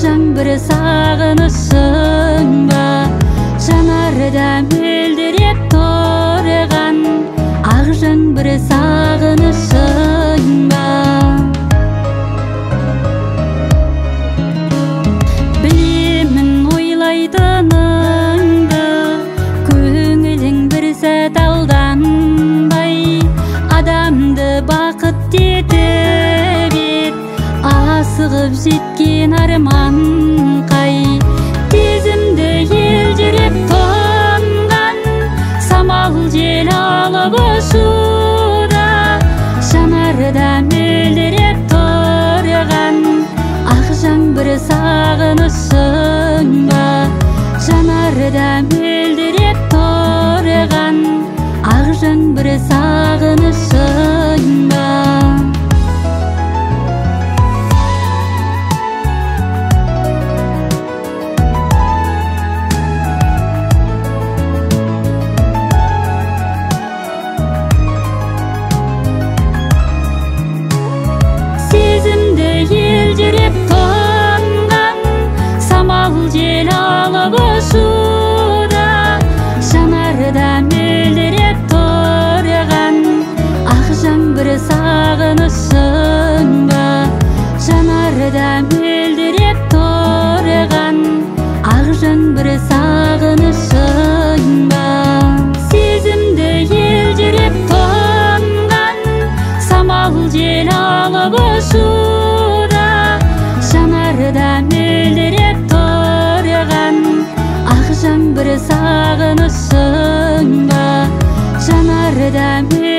жаңбыр сағынышың ба, жанарда мөлдіреп тұрған ақ жаңбыр сағынышың ба. Білемін ойлайтыныңды, көңілің бір сәт алданбай, адамды бақыт етіп ет, асығып жеткен арман қай. Кезімді елжіреп тұнған самал жел алып ұшуда, жанарда мөлдіреп тұрған ақ жаңбыр сағынышың ба, жанарда мөлдіреп тұрған ақ жаңбыр сағынышың ба. Елжіреп тұнған самал жел алып ұшуда, жанарда мөлдіреп тұрған ақ жаңбыр сағынышың ба, жанарда мөлдіреп тұрған ақ жаңбыр сағынышың ба. Сезімді елжіреп тұнған самал жел алып ұшуда, жанарда мөлдіреп тұрған ақ жаңбыр сағынышың ба, жанарда